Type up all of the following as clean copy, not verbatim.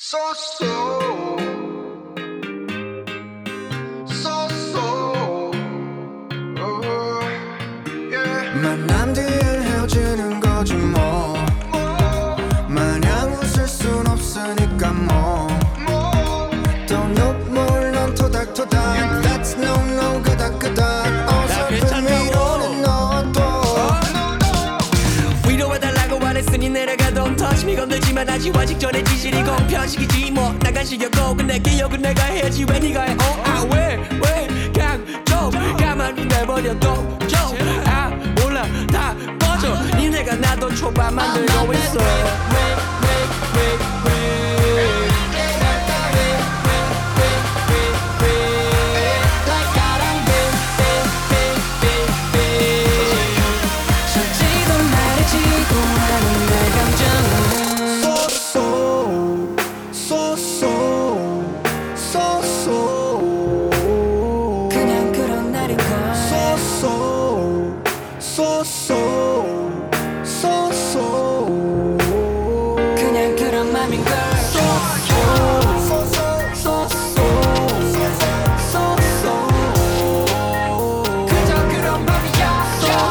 So so so so yeah. 만남 뒤엔 헤어지는 거지 뭐 마냥 웃을 순 없으니까 뭐 또 눈물 넌 토닥토닥 That's no no 그닥그닥 어설픈 위로는 너도 위로해달라고 말했으니 내려가 Don't touch me 건들지만 아직 전에 지질이 공편식이지 뭐 나간 시겼고 근데 기억은 내가 해야지 왜 네가 해 왜 강조 가만히 내버려둬 몰라 다 꺼져 니네가 나도 초반 만들고 있어 솔직도 말해지고 하는 내 감정은 그냥 그런 날인걸 그냥 그런 맘인걸 그저 그런 맘이야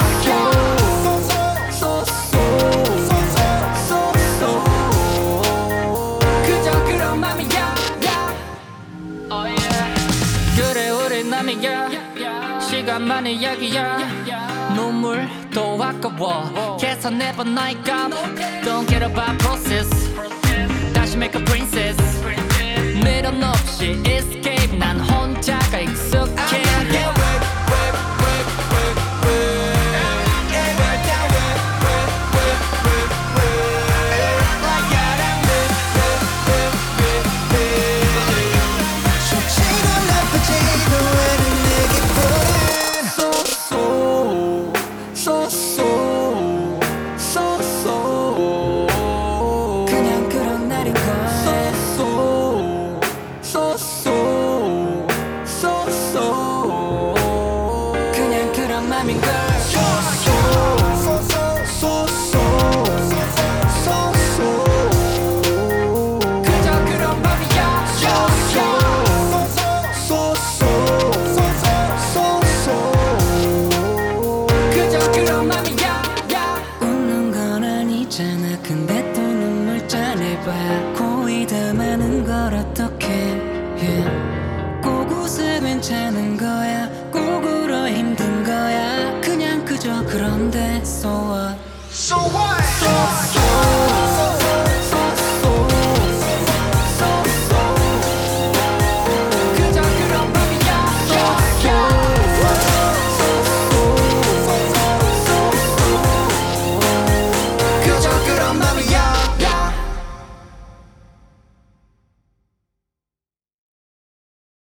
그저 그런 맘이야 그래 우리 남이야 시간만의 이야기야 눈물도 아까워 계산해봐 나이가 Don't care about process 다시 make a princess 미련 없이 escape 난 혼자가 익숙해 좋지도 나쁘지도 않은 내 기분은 그냥 그런 날인걸 그냥 그런 맘인걸 그저 그런 맘이야 그저 그런 맘이야 웃는 건 아니잖아 근데 또 눈물 짜내봐 고이 담아는 걸 어떡해 yeah. 꼭 웃어 괜찮은 거야 꼭 울어 힘든 거야 그냥 그저 그런데 so what So what?